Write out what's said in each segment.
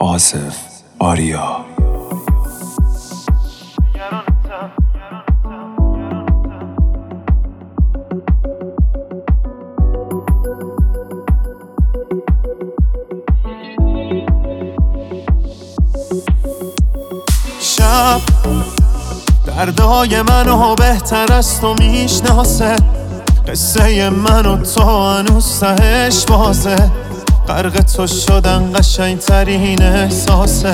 آصف آریا. شب دردای منو بهتر از تو میشناسه، قصه من و تو هنوز تهش بازه، غرق تو شدن قشنگ ترین احساسه.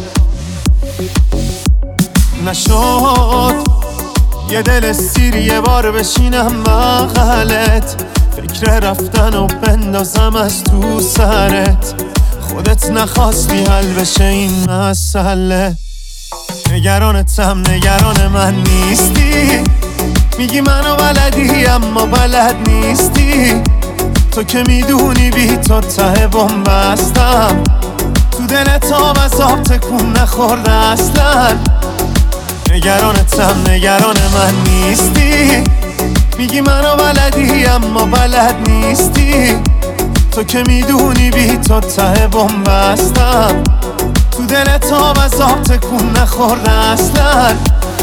نشد یه دل سیر یه بار بشینم بغلت، فکر رفتن و بندازم از تو سرت، خودت نخواستی حل بشه این مسئله. نگرانتم نگران من نیستی، میگی منو بلدی اما بلد نیستی، تو که میدونی بی تو ته بنبستم، تو دلت آب از آب تکون نخورده اصلا. نگرانتم نگران من نیستی، میگی منو بلدی اما بلد نیستی، تو که میدونی بی تو ته بنبستم، تو دلت آب از آب تکون نخورده اصلا.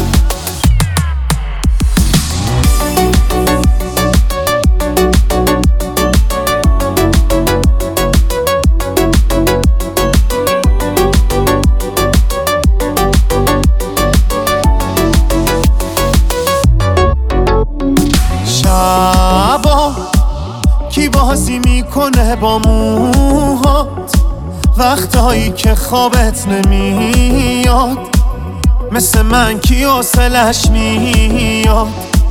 شبا کی بازی میکنه با موهات، وقتایی که خوابت نمیاد، مثل من کی حوصلش میاد.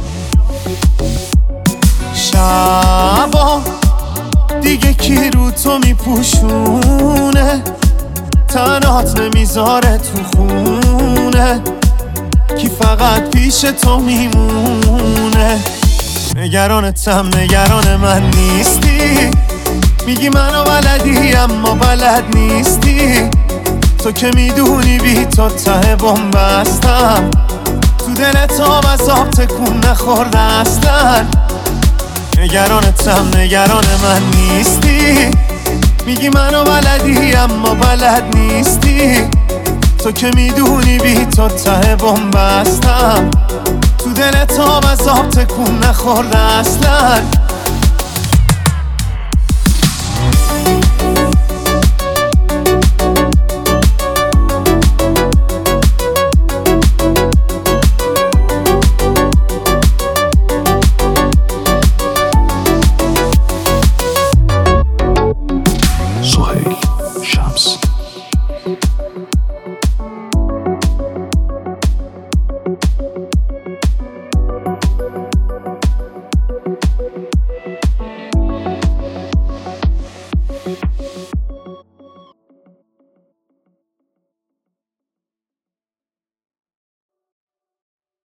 شبا دیگه کی رو تو میپوشونه، تنات نمیذاره تو خونه، کی فقط پیش تو میمونه. نگرانتم نگران من نیستی، میگی منو بلدی اما بلد نیستی، تو که میدونی بی تو ته بنبستم، تو دلت آب از آب تکون نخورده اصلا. نگرانتم نگران من نیستی، میگی منو بلدی اما بلد نیستی، تو که میدونی بی تو ته بنبستم، تو دلت آب از آب تکون نخورده اصلا.